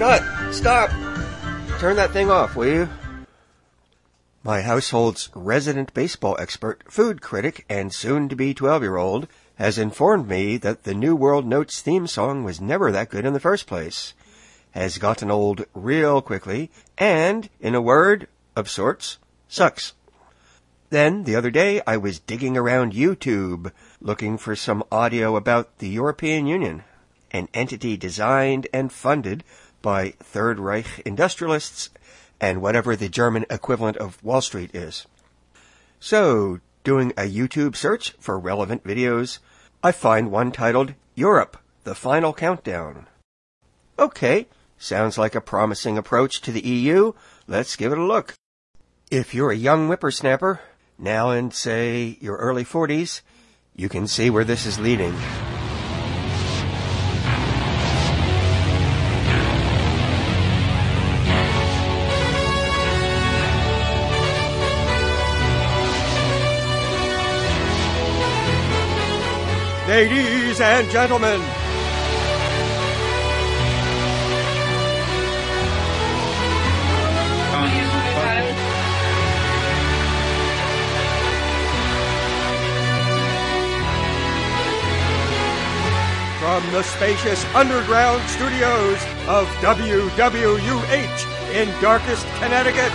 Scott, stop! Turn that thing off, will you? My household's resident baseball expert, food critic, and soon-to-be 12-year-old has informed me that the New World Notes theme song was never that good in the first place, has gotten old real quickly, and, in a word, of sorts, sucks. Then, the other day, I was digging around YouTube, looking for some audio about the European Union, an entity designed and funded by Third Reich industrialists and whatever the German equivalent of Wall Street is. So, doing a YouTube search for relevant videos, I find one titled Europe, the Final Countdown. Okay, sounds like a promising approach to the EU. Let's give it a look. If you're a young whippersnapper, now in, say, your early 40s, you can see where this is leading. Ladies and gentlemen, from the spacious underground studios of WWUH in Darkest, Connecticut,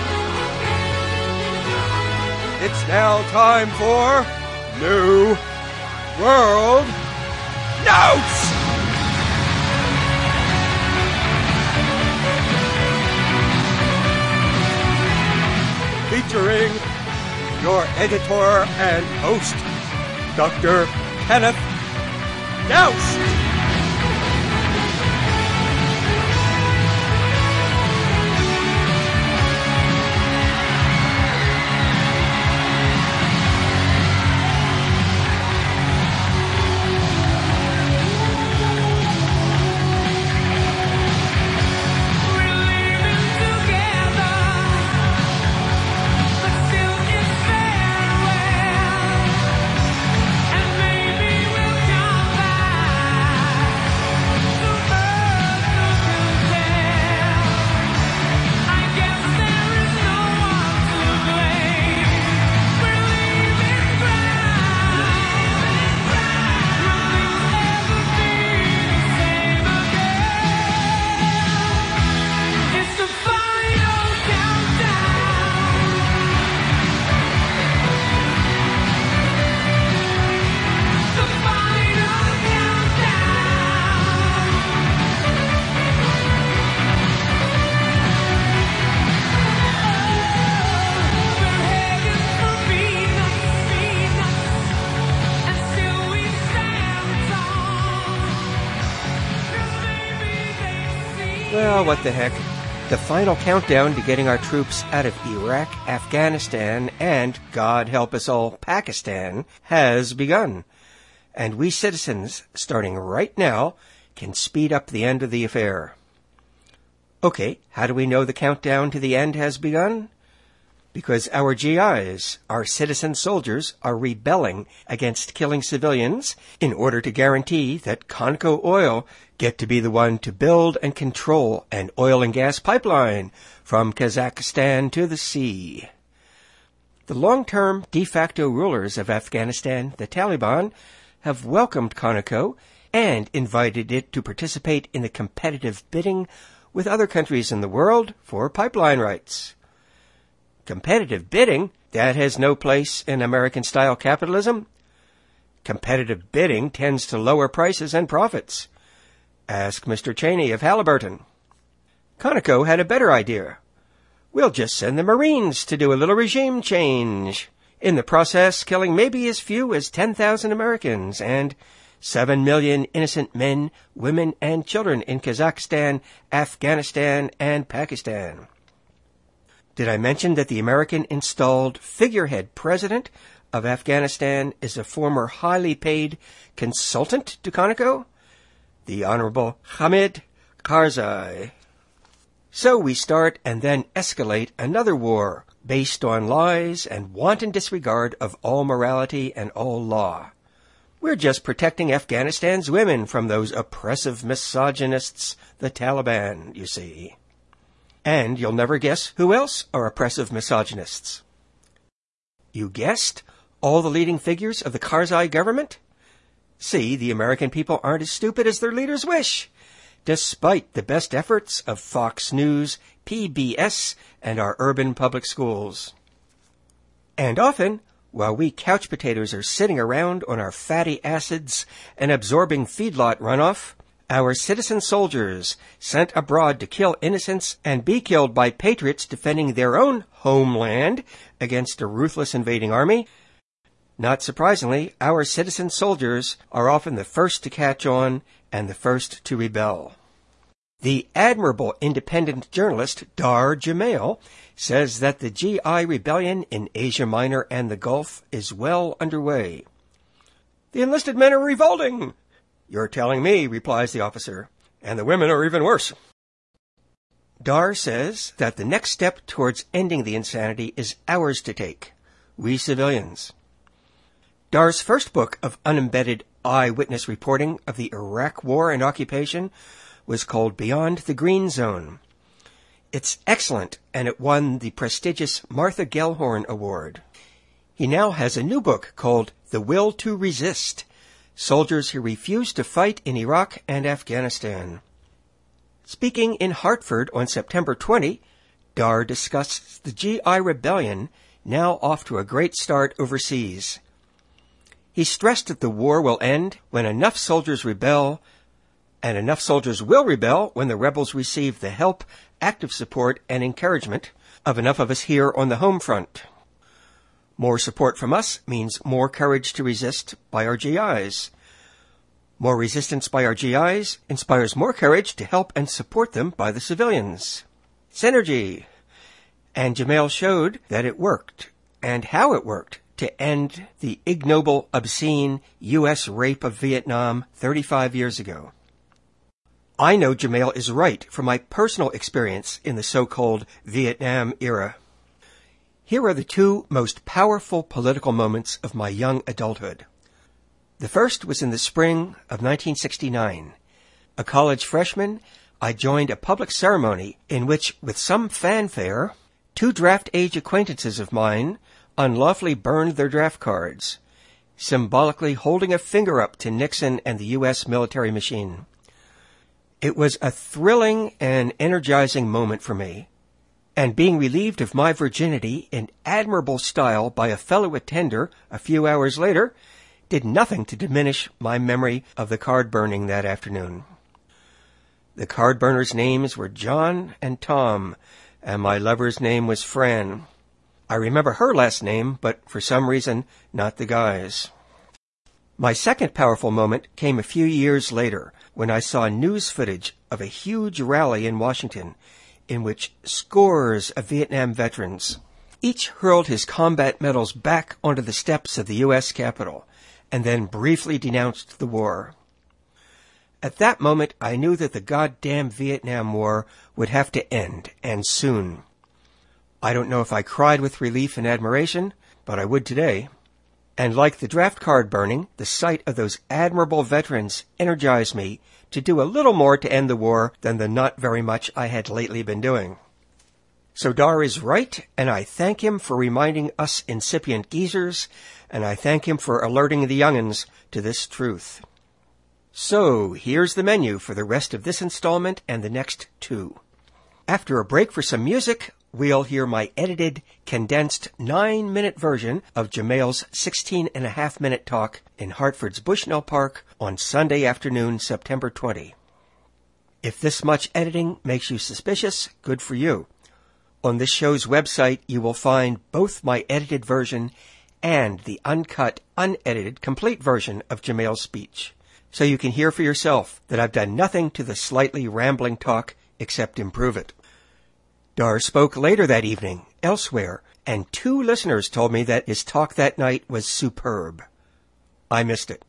it's now time for New World Notes! Featuring your editor and host, Dr. Kenneth Doust. Well, what the heck. The final countdown to getting our troops out of Iraq, Afghanistan, and, God help us all, Pakistan, has begun. And we citizens, starting right now, can speed up the end of the affair. Okay, how do we know the countdown to the end has begun? Because our GIs, our citizen soldiers, are rebelling against killing civilians in order to guarantee that Conoco Oil get to be the one to build and control an oil and gas pipeline from Kazakhstan to the sea. The long-term de facto rulers of Afghanistan, the Taliban, have welcomed Conoco and invited it to participate in the competitive bidding with other countries in the world for pipeline rights. Competitive bidding? That has no place in American-style capitalism. Competitive bidding tends to lower prices and profits. Ask Mr. Cheney of Halliburton. Conoco had a better idea. We'll just send the Marines to do a little regime change, in the process killing maybe as few as 10,000 Americans and 7 million innocent men, women, and children in Kazakhstan, Afghanistan, and Pakistan. Did I mention that the American-installed figurehead president of Afghanistan is a former highly paid consultant to Conoco? The Honorable Hamid Karzai. So we start and then escalate another war based on lies and wanton disregard of all morality and all law. We're just protecting Afghanistan's women from those oppressive misogynists, the Taliban, you see. And you'll never guess who else are oppressive misogynists. You guessed? All the leading figures of the Karzai government? See, the American people aren't as stupid as their leaders wish, despite the best efforts of Fox News, PBS, and our urban public schools. And often, while we couch potatoes are sitting around on our fatty acids and absorbing feedlot runoff, our citizen soldiers sent abroad to kill innocents and be killed by patriots defending their own homeland against a ruthless invading army. Not surprisingly, our citizen soldiers are often the first to catch on and the first to rebel. The admirable independent journalist Dar Jamail says that the GI rebellion in Asia Minor and the Gulf is well underway. The enlisted men are revolting. You're telling me, replies the officer, and the women are even worse. Dar says that the next step towards ending the insanity is ours to take, we civilians. Dar's first book of unembedded eyewitness reporting of the Iraq War and occupation was called Beyond the Green Zone. It's excellent, and it won the prestigious Martha Gellhorn Award. He now has a new book called The Will to Resist, Soldiers Who Refuse to Fight in Iraq and Afghanistan. Speaking in Hartford on September 20, Dar discussed the GI rebellion, now off to a great start overseas. He stressed that the war will end when enough soldiers rebel, and enough soldiers will rebel when the rebels receive the help, active support, and encouragement of enough of us here on the home front. More support from us means more courage to resist by our GIs. More resistance by our GIs inspires more courage to help and support them by the civilians. Synergy. And Jamail showed that it worked, and how it worked, to end the ignoble, obscene U.S. rape of Vietnam 35 years ago. I know Jamail is right from my personal experience in the so-called Vietnam era. Here are the two most powerful political moments of my young adulthood. The first was in the spring of 1969. A college freshman, I joined a public ceremony in which, with some fanfare, two draft-age acquaintances of mine unlawfully burned their draft cards, symbolically holding a finger up to Nixon and the U.S. military machine. It was a thrilling and energizing moment for me, and being relieved of my virginity in admirable style by a fellow attender a few hours later did nothing to diminish my memory of the card burning that afternoon. The card burners' names were John and Tom, and my lover's name was Fran. I remember her last name, but for some reason, not the guy's. My second powerful moment came a few years later when I saw news footage of a huge rally in Washington in which scores of Vietnam veterans each hurled his combat medals back onto the steps of the U.S. Capitol and then briefly denounced the war. At that moment, I knew that the goddamn Vietnam War would have to end, and soon. I don't know if I cried with relief and admiration, but I would today. And like the draft card burning, the sight of those admirable veterans energized me to do a little more to end the war than the not very much I had lately been doing. So Dar is right, and I thank him for reminding us incipient geezers, and I thank him for alerting the young'uns to this truth. So, here's the menu for the rest of this installment and the next two. After a break for some music, we'll hear my edited, condensed 9-minute version of Jamail's 16.5-minute talk in Hartford's Bushnell Park on Sunday afternoon, September 20. If this much editing makes you suspicious, good for you. On this show's website, you will find both my edited version and the uncut, unedited, complete version of Jamail's speech, so you can hear for yourself that I've done nothing to the slightly rambling talk except improve it. Dar spoke later that evening, elsewhere, and 2 listeners told me that his talk that night was superb. I missed it.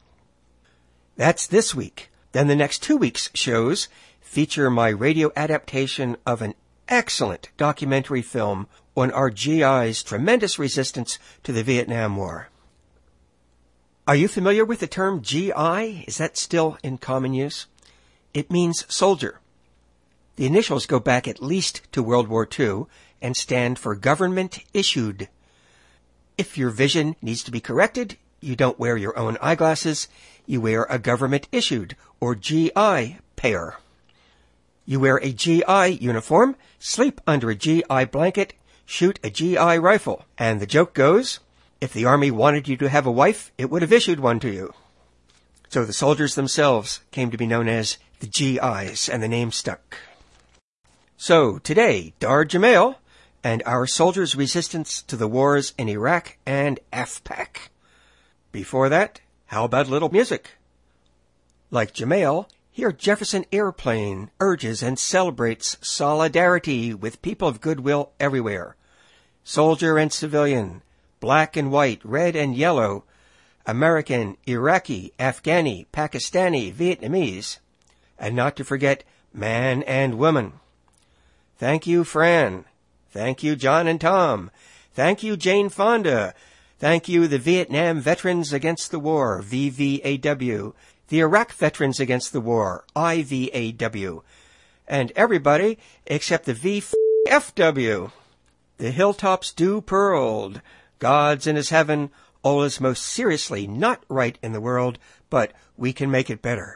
That's this week. Then the next 2 weeks' shows feature my radio adaptation of an excellent documentary film on our GI's tremendous resistance to the Vietnam War. Are you familiar with the term GI? Is that still in common use? It means soldier. The initials go back at least to World War II and stand for government issued. If your vision needs to be corrected, you don't wear your own eyeglasses, you wear a government issued or GI pair. You wear a GI uniform, sleep under a GI blanket, shoot a GI rifle. And the joke goes, if the Army wanted you to have a wife, it would have issued one to you. So the soldiers themselves came to be known as the GIs, and the name stuck. So today, Dar Jamail and our soldiers' resistance to the wars in Iraq and AfPak. Before that, how about a little music? Like Jamail, here Jefferson Airplane urges and celebrates solidarity with people of goodwill everywhere. Soldier and civilian, black and white, red and yellow, American, Iraqi, Afghani, Pakistani, Vietnamese, and not to forget man and woman. Thank you, Fran. Thank you, John and Tom. Thank you, Jane Fonda. Thank you, the Vietnam Veterans Against the War, VVAW, the Iraq Veterans Against the War, IVAW, and everybody except the VFW. The hilltops dew pearled. God's in his heaven. All is most seriously not right in the world, but we can make it better.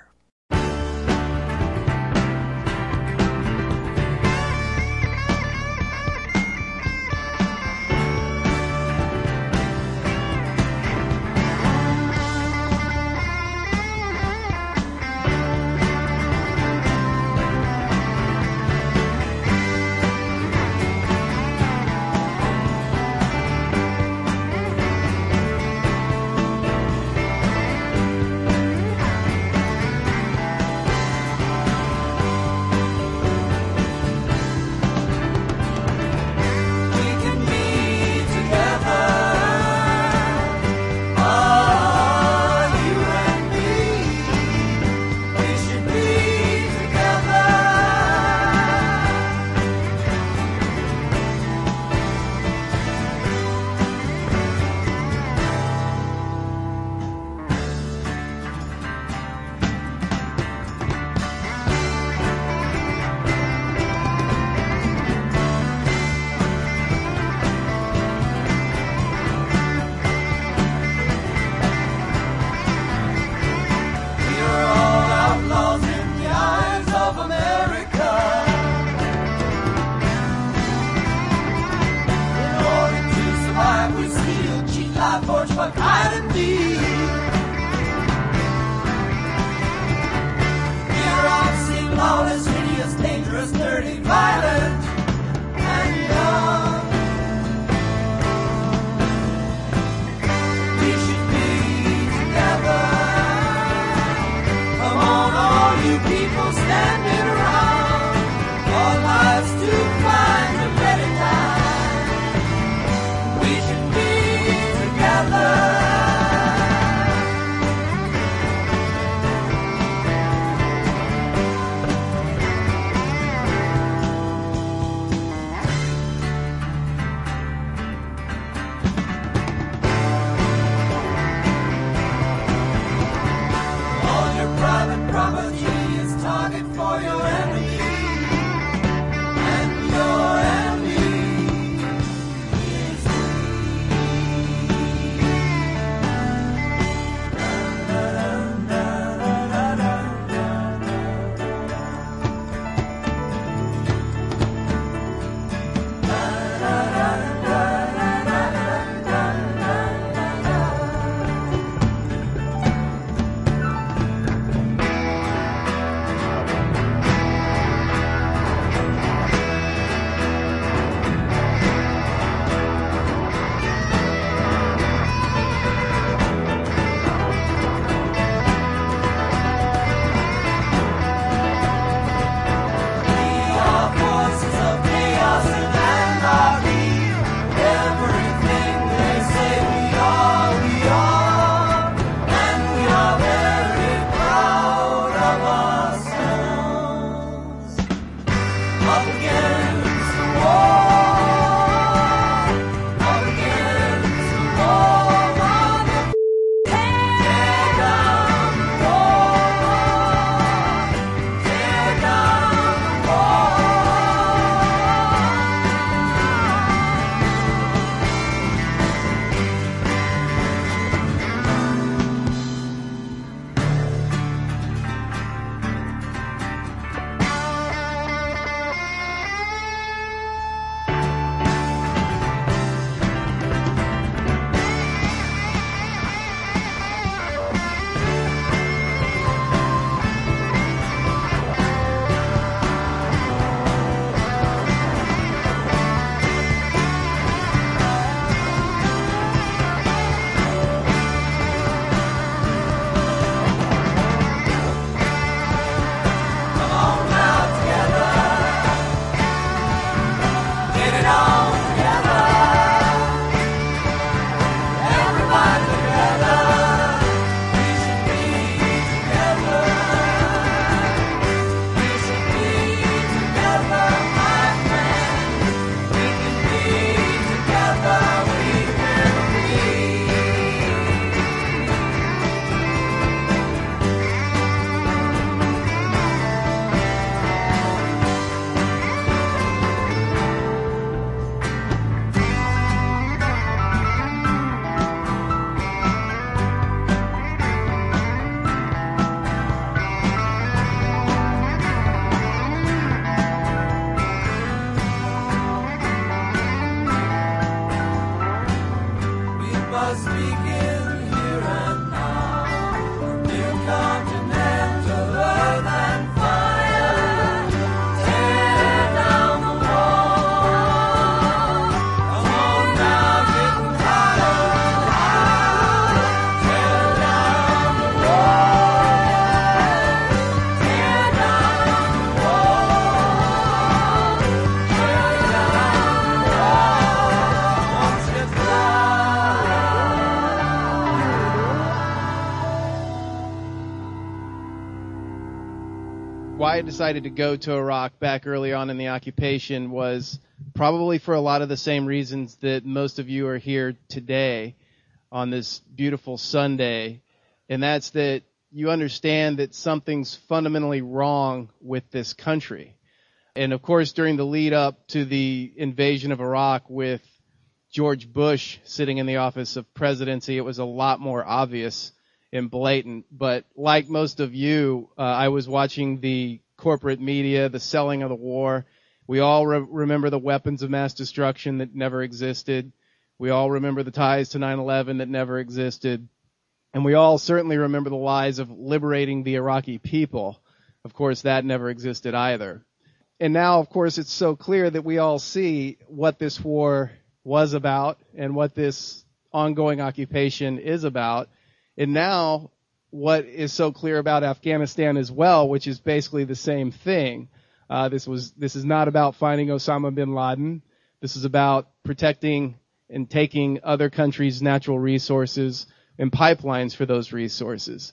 Why I decided to go to Iraq back early on in the occupation was probably for a lot of the same reasons that most of you are here today on this beautiful Sunday, and that's that you understand that something's fundamentally wrong with this country. And of course, during the lead up to the invasion of Iraq with George Bush sitting in the office of presidency, it was a lot more obvious and blatant. But like most of you, I was watching the corporate media, the selling of the war. We all remember the weapons of mass destruction that never existed. We all remember the ties to 9/11 that never existed. And we all certainly remember the lies of liberating the Iraqi people. Of course, that never existed either. And now, of course, it's so clear that we all see what this war was about and what this ongoing occupation is about. And now, what is so clear about Afghanistan as well, which is basically the same thing. This is not about finding Osama bin Laden. This is about protecting and taking other countries' natural resources and pipelines for those resources.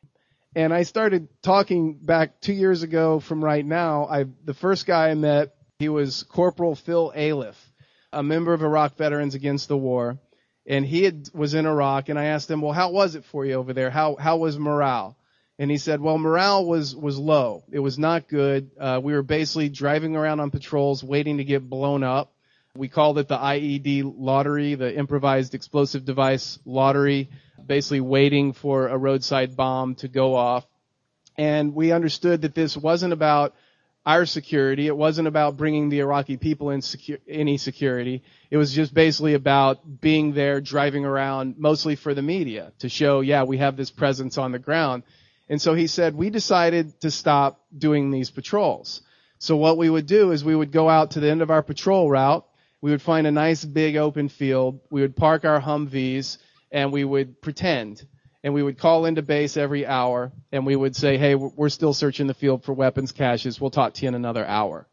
And I started talking back 2 years ago from right now. The first guy I met, he was Corporal Phil Aliff, a member of Iraq Veterans Against the War. And he was in Iraq, and I asked him, well, how was it for you over there? How was morale? And he said, well, morale was low. It was not good. We were basically driving around on patrols waiting to get blown up. We called it the IED lottery, the improvised explosive device lottery, basically waiting for a roadside bomb to go off. And we understood that this wasn't about our security. It wasn't about bringing the Iraqi people in any security. It was just basically about being there, driving around, mostly for the media, to show, yeah, we have this presence on the ground. And so he said, we decided to stop doing these patrols. So what we would do is we would go out to the end of our patrol route. We would find a nice big open field. We would park our Humvees, and we would pretend. And we would call into base every hour, and we would say, hey, we're still searching the field for weapons caches. We'll talk to you in another hour.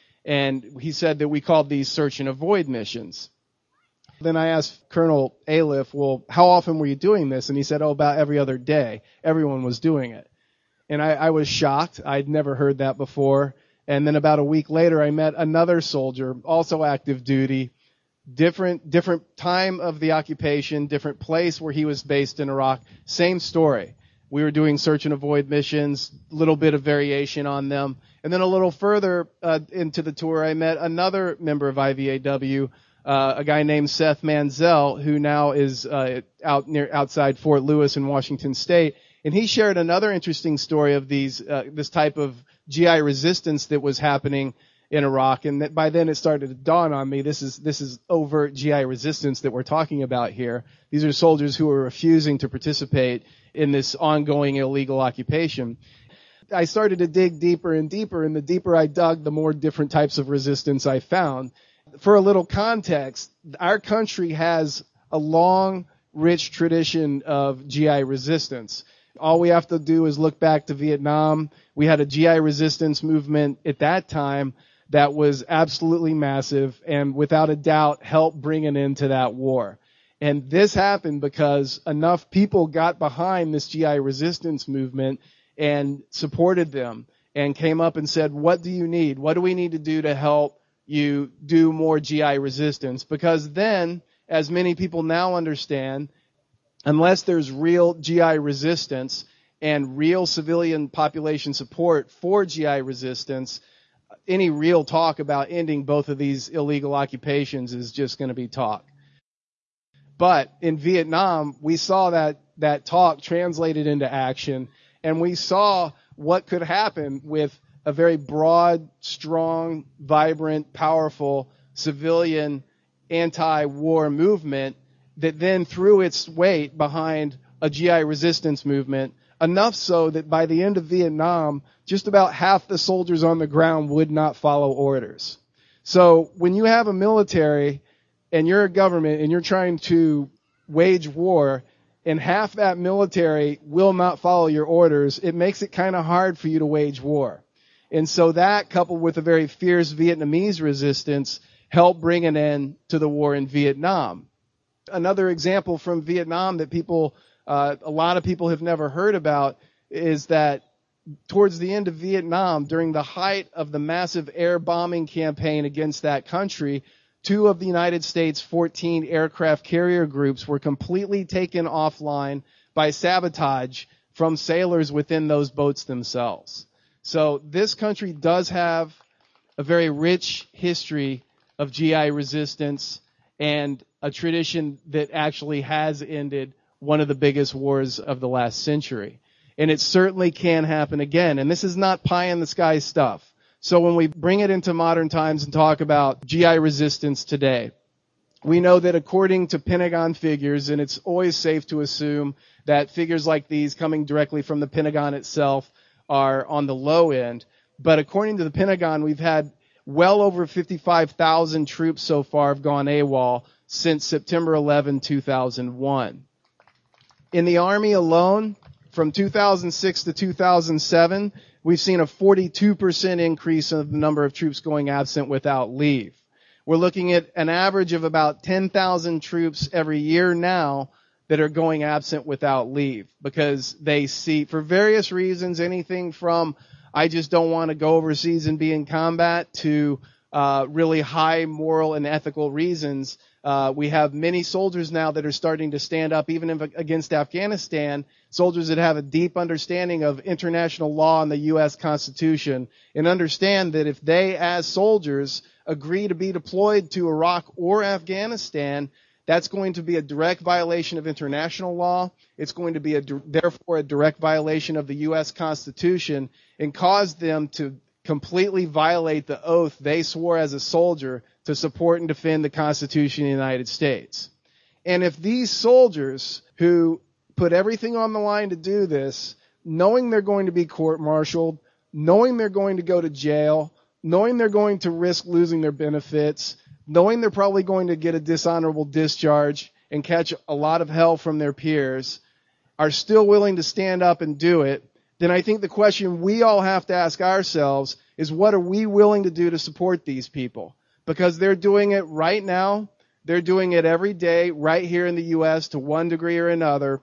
And he said that we called these search and avoid missions. Then I asked Colonel Aliff, well, how often were you doing this? And he said, about every other day. Everyone was doing it. And I was shocked. I'd never heard that before. And then about a week later, I met another soldier, also active duty, different time of the occupation, different place where he was based in Iraq. Same story. We were doing search and avoid missions, little bit of variation on them. And then a little further into the tour, I met another member of IVAW, a guy named Seth Manzel, who now is outside Fort Lewis in Washington State. And he shared another interesting story of this type of GI resistance that was happening in Iraq, and that by then it started to dawn on me, this is overt GI resistance that we're talking about here. These are soldiers who are refusing to participate in this ongoing illegal occupation. I started to dig deeper and deeper, and the deeper I dug, the more different types of resistance I found. For a little context, our country has a long, rich tradition of GI resistance. All we have to do is look back to Vietnam. We had a GI resistance movement at that time that was absolutely massive and without a doubt helped bring an end to that war. And this happened because enough people got behind this GI resistance movement and supported them and came up and said, what do you need? What do we need to do to help you do more GI resistance? Because then, as many people now understand, unless there's real GI resistance and real civilian population support for GI resistance, any real talk about ending both of these illegal occupations is just going to be talk. But in Vietnam, we saw that talk translated into action, and we saw what could happen with a very broad, strong, vibrant, powerful civilian anti-war movement that then threw its weight behind a GI resistance movement, enough so that by the end of Vietnam, just about half the soldiers on the ground would not follow orders. So when you have a military and you're a government and you're trying to wage war and half that military will not follow your orders, it makes it kind of hard for you to wage war. And so that, coupled with a very fierce Vietnamese resistance, helped bring an end to the war in Vietnam. Another example from Vietnam that a lot of people have never heard about is that towards the end of Vietnam, during the height of the massive air bombing campaign against that country, 2 of the United States' 14 aircraft carrier groups were completely taken offline by sabotage from sailors within those boats themselves. So this country does have a very rich history of GI resistance and a tradition that actually has ended one of the biggest wars of the last century. And it certainly can happen again. And this is not pie in the sky stuff. So when we bring it into modern times and talk about GI resistance today, we know that according to Pentagon figures, and it's always safe to assume that figures like these coming directly from the Pentagon itself are on the low end. But according to the Pentagon, we've had well over 55,000 troops so far have gone AWOL since September 11, 2001. In the Army alone, from 2006 to 2007, we've seen a 42% increase in the number of troops going absent without leave. We're looking at an average of about 10,000 troops every year now that are going absent without leave because they see, for various reasons, anything from I just don't want to go overseas and be in combat to really high moral and ethical reasons. We have many soldiers now that are starting to stand up, even against Afghanistan, soldiers that have a deep understanding of international law and the U.S. Constitution, and understand that if they, as soldiers, agree to be deployed to Iraq or Afghanistan, that's going to be a direct violation of international law. It's going to be therefore a direct violation of the U.S. Constitution and cause them to completely violate the oath they swore as a soldier to support and defend the Constitution of the United States. And if these soldiers who put everything on the line to do this, knowing they're going to be court-martialed, knowing they're going to go to jail, knowing they're going to risk losing their benefits, knowing they're probably going to get a dishonorable discharge and catch a lot of hell from their peers, are still willing to stand up and do it, then I think the question we all have to ask ourselves is, what are we willing to do to support these people? Because they're doing it right now. They're doing it every day right here in the U.S. to one degree or another.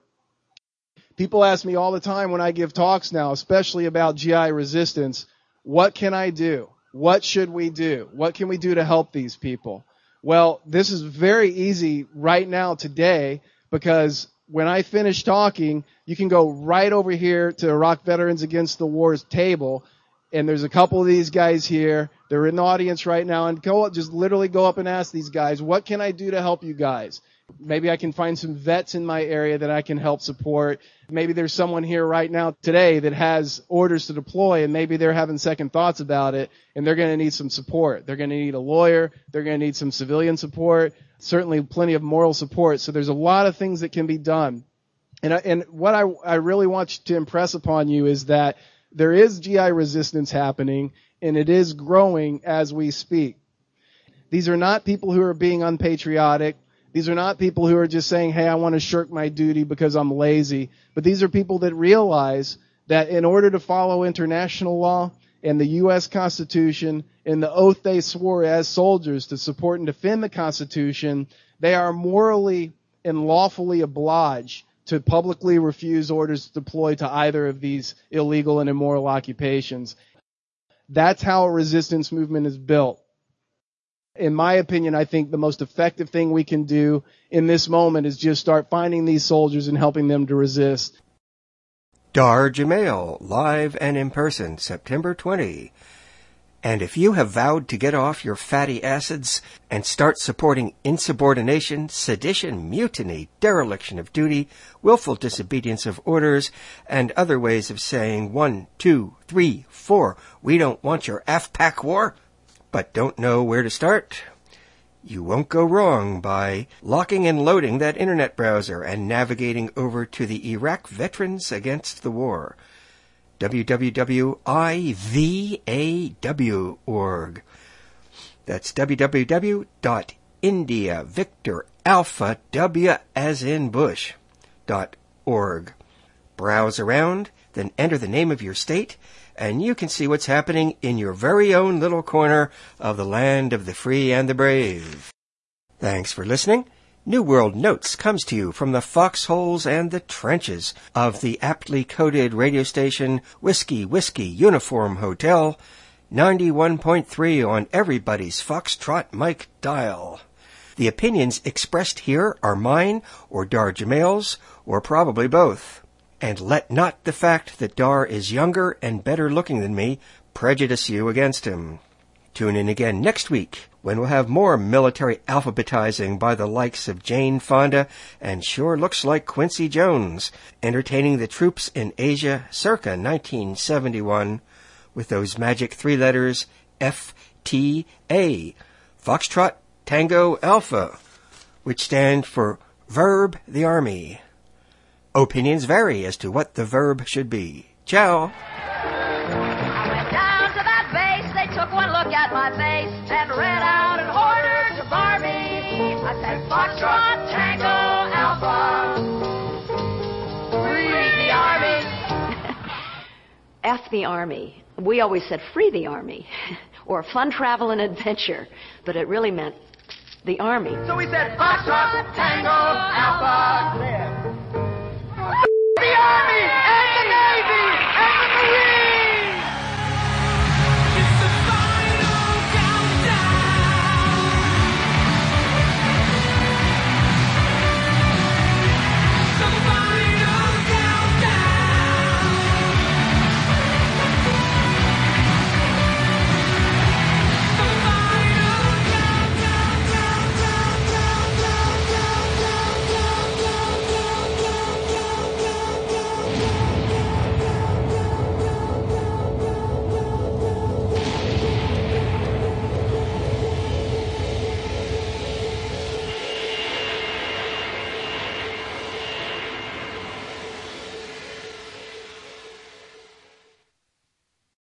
People ask me all the time when I give talks now, especially about GI resistance, what can I do? What should we do? What can we do to help these people? Well, this is very easy right now today, because when I finish talking, you can go right over here to Iraq Veterans Against the War's table, and there's a couple of these guys here. They're in the audience right now, and just literally go up and ask these guys, what can I do to help you guys? Maybe I can find some vets in my area that I can help support. Maybe there's someone here right now today that has orders to deploy, and maybe they're having second thoughts about it, and they're going to need some support. They're going to need a lawyer. They're going to need some civilian support, certainly plenty of moral support. So there's a lot of things that can be done. And what I really want to impress upon you is that there is GI resistance happening, and it is growing as we speak. These are not people who are being unpatriotic. These are not people who are just saying, hey, I want to shirk my duty because I'm lazy. But these are people that realize that in order to follow international law and the U.S. Constitution and the oath they swore as soldiers to support and defend the Constitution, they are morally and lawfully obliged to publicly refuse orders to deploy to either of these illegal and immoral occupations. That's how a resistance movement is built. In my opinion, I think the most effective thing we can do in this moment is just start finding these soldiers and helping them to resist. Dar Jamail, live and in person, September 20. And if you have vowed to get off your fatty acids and start supporting insubordination, sedition, mutiny, dereliction of duty, willful disobedience of orders, and other ways of saying 1, 2, 3, 4, we don't want your AFPAC war, but don't know where to start, you won't go wrong by locking and loading that internet browser and navigating over to the Iraq Veterans Against the War, www.ivaw.org. That's www.IndiaVictorAlphaW.org. Browse around, then enter the name of your state, and you can see what's happening in your very own little corner of the land of the free and the brave. Thanks for listening, New World Notes comes to you from the foxholes and the trenches of the aptly coded radio station Whiskey Whiskey Uniform Hotel, 91.3 on everybody's Foxtrot mic dial. The opinions expressed here are mine or Dar Jamail's, or probably both. And let not the fact that Dar is younger and better looking than me prejudice you against him. Tune in again next week when we'll have more military alphabetizing by the likes of Jane Fonda and sure looks like Quincy Jones, entertaining the troops in Asia circa 1971 with those magic three letters FTA, Foxtrot Tango Alpha, which stand for Verb the Army. Opinions vary as to what the verb should be. Ciao! Took one look at my face and read out an order to Barbie. I said, Foxtrot, Tango, Alpha, free the Army. F the Army. We always said free the Army, or fun travel and adventure, but it really meant the Army. So we said, Foxtrot, Tango, Alpha, clear.